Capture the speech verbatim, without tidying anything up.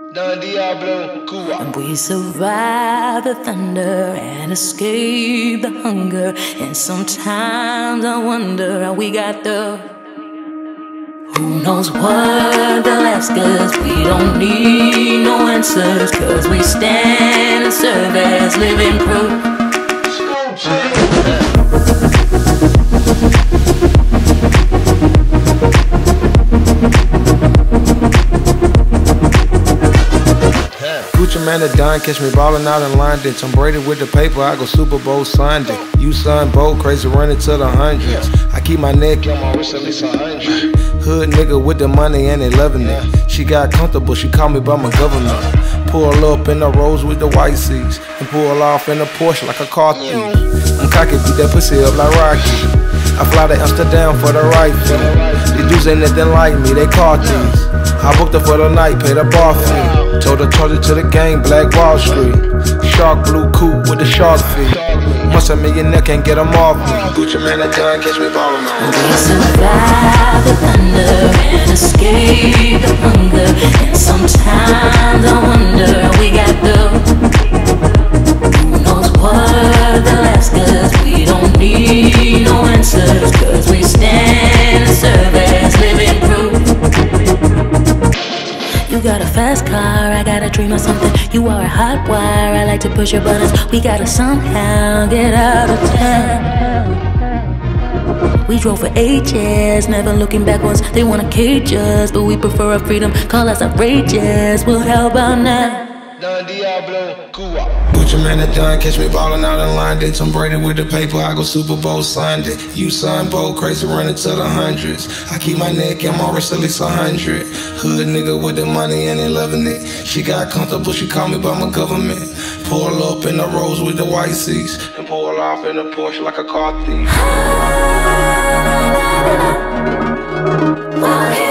Don Diablo, Cuba. And we survive the thunder and escape the hunger. And sometimes I wonder how we got the. Who knows what they'll ask us? We don't need no answers, cause we stand and serve as living proof. Gucci man the Don, catch me ballin' out in London. Tom Brady with the paper, I go Super Bowl Sunday. You son, Bo, crazy running to the hundreds. I keep my neck on my wrist at least a hundred. Hood nigga with the money and they loving it. She got comfortable, she called me by my government. Pull up in the Rolls with the white seats and pull off in the Porsche like a car thief. I'm cocky, beat that pussy up like Rocky. I fly to Amsterdam for the right fee. These dudes ain't nothing like me, they caught these. I booked her for the night, paid a bar fee. Told her, told her to the gang, Black Wall Street. Shark blue coupe with the shark feet. Once a millionaire can't get them off me. Gucci man that time, catch me ballin' on. We survive the thunder and escape the hunger. And sometimes I wonder we got the. Who knows what they'll ask us? We don't need no answers, cause we stand and serve as living proof. You got a fast car, I got a dream of something. You are a hot wire, I like to push your buttons. We gotta somehow get out of town. We drove for ages, never looking backwards. They wanna cage us, but we prefer our freedom. Call us outrageous, well how about now? Don Diablo, Cuba. Gucci man that Don, catch me ballin' out in London. Tom Brady with the paper, I go Super Bowl Sunday. You son, Bo, crazy running to the hundreds. I keep my neck and my wrist at least a hundred. Hood nigga with the money and they loving it. She got comfortable, she called me by my government. Pull up in the Rolls with the white seats and pull off in a Porsche like a car thief.